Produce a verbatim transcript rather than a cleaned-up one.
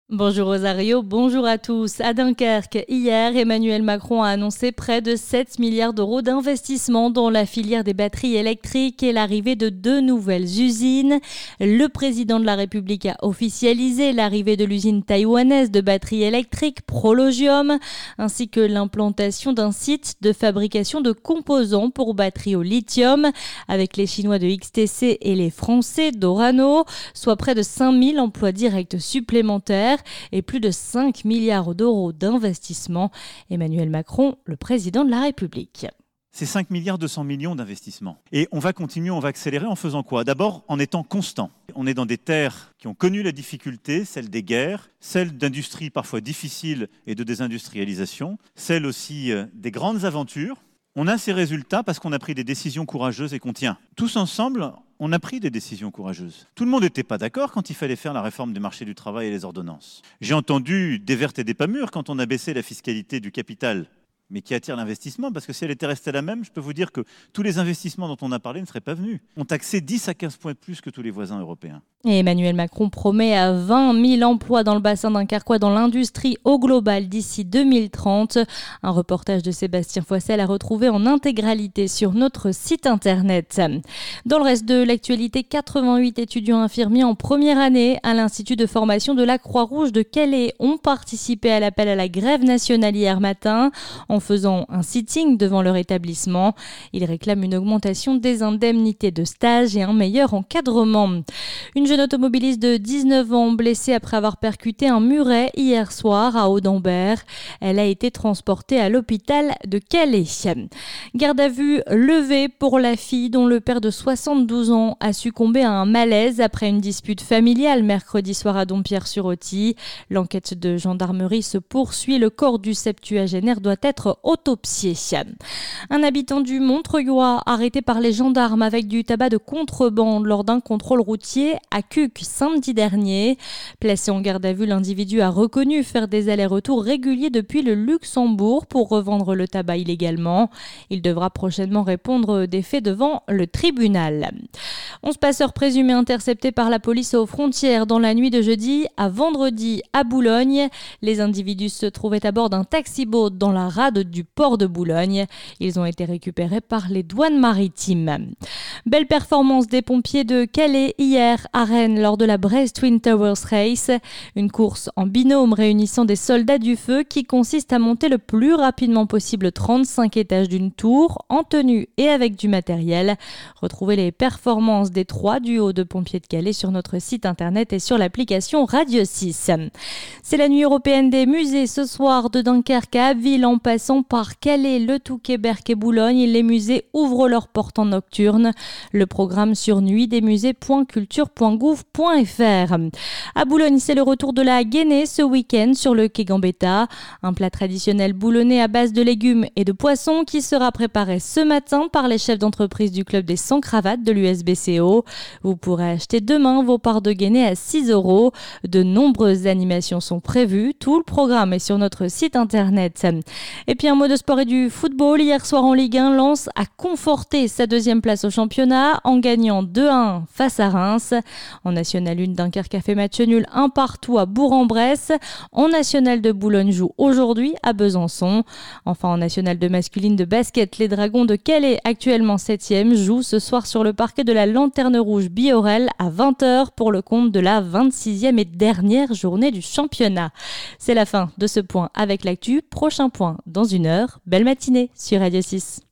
Bonjour Rosario, bonjour à tous. À Dunkerque, hier, Emmanuel Macron a annoncé près de sept milliards d'euros d'investissement dans la filière des batteries électriques et l'arrivée de deux nouvelles usines. Le président de la République a officialisé l'arrivée de l'usine taïwanaise de batteries électriques Prologium, ainsi que l'implantation d'un site de fabrication de composants pour batteries au lithium, avec les Chinois de X T C et les Français d'Orano, soit près de cinq mille emplois directs supplémentaires et plus de cinq milliards d'euros d'investissement. Emmanuel Macron, le président de la République. C'est cinq milliards deux cents millions d'investissements. Et on va continuer, on va accélérer en faisant quoi ? D'abord, en étant constant. On est dans des terres qui ont connu la difficulté, celle des guerres, celle d'industries parfois difficiles et de désindustrialisation, celle aussi des grandes aventures. On a ces résultats parce qu'on a pris des décisions courageuses et qu'on tient. Tous ensemble, on a pris des décisions courageuses. Tout le monde n'était pas d'accord quand il fallait faire la réforme des marchés du travail et les ordonnances. J'ai entendu des vertes et des pas mûres quand on a baissé la fiscalité du capital, mais qui attire l'investissement, parce que si elle était restée la même, je peux vous dire que tous les investissements dont on a parlé ne seraient pas venus. On taxait dix à quinze points de plus que tous les voisins européens. Et Emmanuel Macron promet à vingt mille emplois dans le bassin dunkerquois dans l'industrie au global d'ici deux mille trente. Un reportage de Sébastien Foissel à retrouver en intégralité sur notre site internet. Dans le reste de l'actualité, quatre-vingt-huit étudiants infirmiers en première année à l'Institut de formation de la Croix-Rouge de Calais ont participé à l'appel à la grève nationale hier matin en faisant un sitting devant leur établissement. Ils réclament une augmentation des indemnités de stage et un meilleur encadrement. Une jeune automobiliste de dix-neuf ans blessée après avoir percuté un muret hier soir à Audembert. Elle a été transportée à l'hôpital de Calais. Garde à vue levée pour la fille dont le père de soixante-douze ans a succombé à un malaise après une dispute familiale mercredi soir à Dompierre-sur-Authie. L'enquête de gendarmerie se poursuit. Le corps du septuagénaire doit être autopsié. Un habitant du Montreuillois arrêté par les gendarmes avec du tabac de contrebande lors d'un contrôle routier à Cuques samedi dernier. Placé en garde à vue, l'individu a reconnu faire des allers-retours réguliers depuis le Luxembourg pour revendre le tabac illégalement. Il devra prochainement répondre des faits devant le tribunal. Onze passeurs présumés interceptés par la police aux frontières dans la nuit de jeudi à vendredi à Boulogne. Les individus se trouvaient à bord d'un taxi-boat dans la rade du port de Boulogne. Ils ont été récupérés par les douanes maritimes. Belle performance des pompiers de Calais hier à Rennes lors de la Brest Twin Towers Race, une course en binôme réunissant des soldats du feu qui consiste à monter le plus rapidement possible trente-cinq étages d'une tour en tenue et avec du matériel. Retrouvez les performances des trois duos de pompiers de Calais sur notre site internet et sur l'application Radio six. C'est la nuit européenne des musées ce soir de Dunkerque à Abbeville en passant par Calais, Le Touquet, Berck et Boulogne. Les musées ouvrent leurs portes en nocturne. Le programme sur nuit des musées point culture point gouv point f r. À Boulogne, c'est le retour de la guénée ce week-end sur le quai Gambetta. Un plat traditionnel boulonnais à base de légumes et de poissons qui sera préparé ce matin par les chefs d'entreprise du club des sans cravates de l'U S B C O. Vous pourrez acheter demain vos parts de guénée à six euros. De nombreuses animations sont prévues. Tout le programme est sur notre site internet. Et puis un mot de sport et du football. Hier soir en Ligue un, Lens a conforté sa deuxième place au championnat en gagnant deux à un face à Reims. En National un, Dunkerque a fait match nul un partout à Bourg-en-Bresse. En National deux, Boulogne joue aujourd'hui à Besançon. Enfin en National deux masculine de basket, les Dragons de Calais, actuellement septième, jouent ce soir sur le parquet de la Lanterne Rouge Biorel à vingt heures pour le compte de la vingt-sixième et dernière journée du championnat. C'est la fin de ce point avec l'actu. Prochain point dans une heure. Belle matinée sur Radio six.